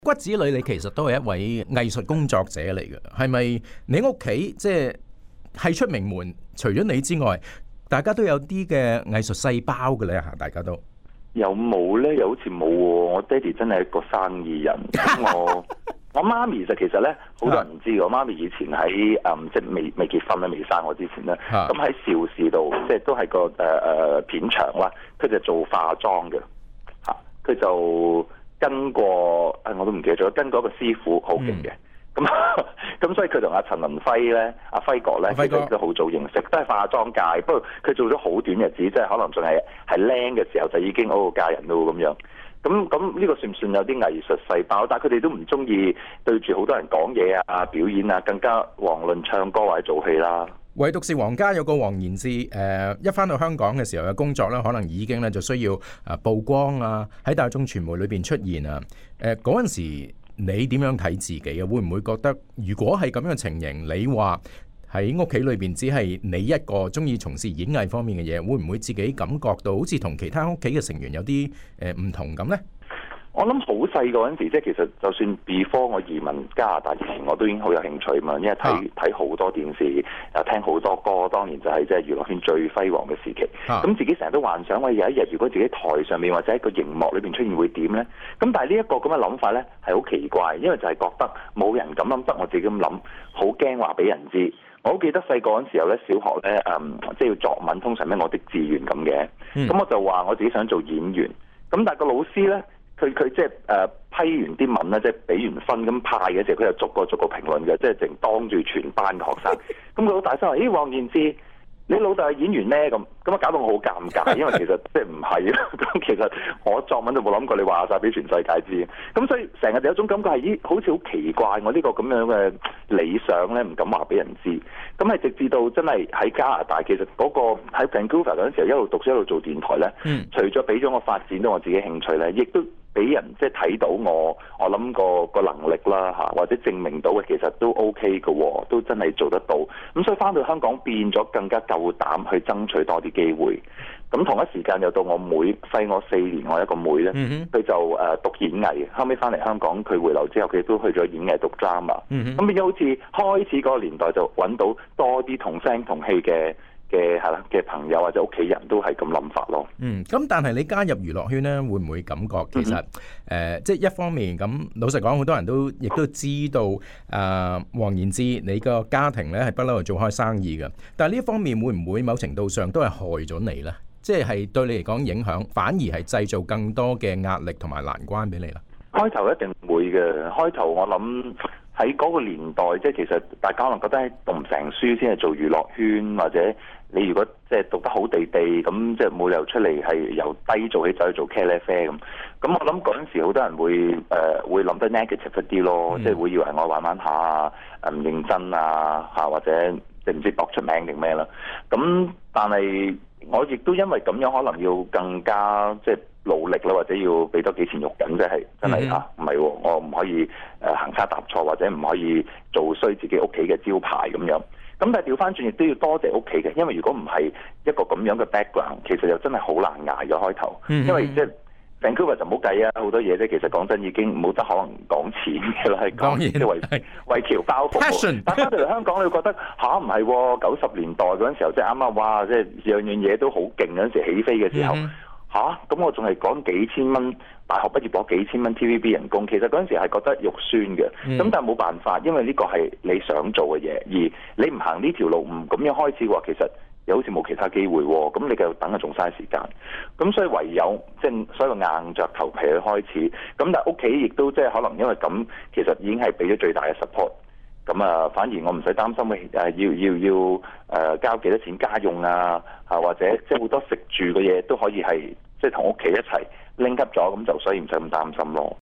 骨子裏你其實都係一位藝術工作者嚟嘅，係咪？你屋企即係出名門，除咗你之外，大家都有啲嘅藝術細胞嘅咧嚇，大家都有冇咧？又好似冇喎。我爹哋真係一個生意人，我媽咪就其實咧，好多人唔知嘅。我媽咪以前喺即係未結婚咧，未生我之前咧，咁喺邵氏度，即係都係個片場啦。佢就做化妝嘅嚇，佢就跟過我都唔記得咗，跟過一個師傅好勁嘅。咁所以佢同阿陳文輝咧、阿輝哥咧，其實都好早認識，都係化妝界。不過佢做咗好短日子，即係可能仲係靚嘅時候就已經嫁人咯咁樣。咁呢個算唔算有啲藝術細胞？但係佢哋都唔中意對住好多人講嘢啊、表演啊，更加遑論唱歌或者做戲啦。 唯獨是皇家有個黃言之，一返到香港嘅時候嘅工作咧，可能已經咧就需要曝光啊，喺大眾傳媒裏邊出現啊。嗰陣時你點樣睇自己啊？會唔會覺得如果係咁樣嘅情形，你話喺屋企裏邊只係你一個中意從事演藝方面嘅嘢，會唔會自己感覺到好似同其他屋企嘅成員有啲唔同咁呢？ 我諗好細個嗰陣時，即係其實就算 before 我移民加拿大之前，我都已經好有興趣嘛，因為睇好多電視，聽好多歌，當年就係即係娛樂圈最輝煌嘅時期。咁自己成日都幻想，我有一日如果自己台上面或者喺個熒幕裏邊出現會點呢？咁但係呢一個咁嘅諗法呢，係好奇怪，因為就係覺得冇人咁諗，得我自己咁諗，好驚話俾人知。我好記得細個嗰陣時候咧，小學咧即係要作文，通常咩我的志願咁嘅。咁我就話我自己想做演員。咁但係個老師咧，佢即係批完啲文咧，即係俾完分咁派嘅時候，佢又逐個評論嘅，即係淨當住全班嘅學生。咁佢好大聲話：咦，黃燕之，你老豆係演員咩？咁啊搞到我好尷尬，因為其實即係唔係啦。咁其實我作文都冇諗過你話晒俾全世界知。咁所以成日有一種感覺係，咦，好似好奇怪，我呢個咁樣嘅理想咧，唔敢話俾人知。咁係直至到真係喺加拿大，其實嗰個喺 Vancouver 嗰陣時候一路讀書一路做電台咧，除咗俾咗我發展到我自己興趣咧，亦都俾人即係睇到我諗個能力啦嚇，或者證明到嘅其實都 OK 嘅喎，都真係做得到。咁所以翻到香港變咗更加夠膽去爭取多啲機會。咁同一時間又到我妹細我4年，我一個妹咧，佢就讀演藝，後尾翻嚟香港佢回流之後，佢都去咗演藝讀 drama。咁變咗好似開始嗰個年代就揾到多啲同聲同氣嘅朋友或者屋企人都係咁諗法咯。 咁但係你加入娛樂圈咧，會唔會感覺其實即係一方面咁，老實講，好多人都亦都知道黃言之你個家庭咧係不嬲係做開生意嘅，但係呢一方面會唔會某程度上都係害咗你咧？即係對你嚟講影響，反而係製造更多嘅壓力同埋難關俾你啦。 開頭一定會嘅，開頭我諗喺嗰個年代，即係其實大家可能覺得係讀唔成書先係做娛樂圈，或者你如果即係讀得好地地，咁即係冇理由出嚟係由低做起走去做茄喱啡咁。咁我諗嗰陣時好多人會諗得 negative 一啲咯，即係會以為我玩下啊，唔認真啊嚇，或者即唔知搏出名定咩啦。咁但係我亦都因為咁樣，可能要更加即係努力啦，或者要俾多幾錢肉緊，即係真係嚇，唔係喎，我唔可以行差踏錯，或者唔可以做衰自己屋企嘅招牌咁樣。咁但係調翻轉亦都要多謝屋企嘅，因為如果唔係一個咁樣嘅 background，其實又真係好難捱嘅開頭，因為即係 Vancouver 就唔好計啊，好多嘢啫。其實講真已經冇得可能講錢嘅啦，係講即係為橋包袱。但翻到嚟香港，你會覺得嚇唔係喎，90年代嗰陣時候即係啱啱哇，即係樣樣嘢都好勁嗰陣時起飛嘅時候嚇，咁我仲係講幾千蚊，大學畢業攞幾千蚊 TVB 人工，其實嗰陣時係覺得肉酸嘅。咁但係冇辦法，因為呢個係你想做嘅嘢，而你唔行呢條路，唔咁樣開始嘅話，其實又好似冇其他機會喎。咁你繼續等啊，仲嘥時間。咁所以唯有即係所有硬着頭皮去開始。咁但係屋企亦都即係可能因為咁，其實已經係俾咗最大嘅 support。咁啊，反而我唔使擔心要交幾多錢家用啊，或者即係好多食住嘅嘢都可以係即係同屋企一齊拎級咗，咁就所以唔使咁擔心咯。